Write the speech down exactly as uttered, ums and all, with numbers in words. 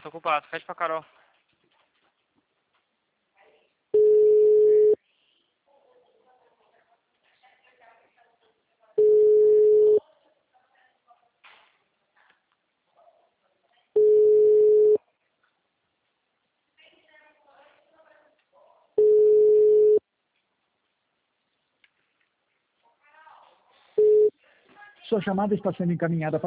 tô ocupado. Pede pra Carol. Sua chamada está sendo encaminhada para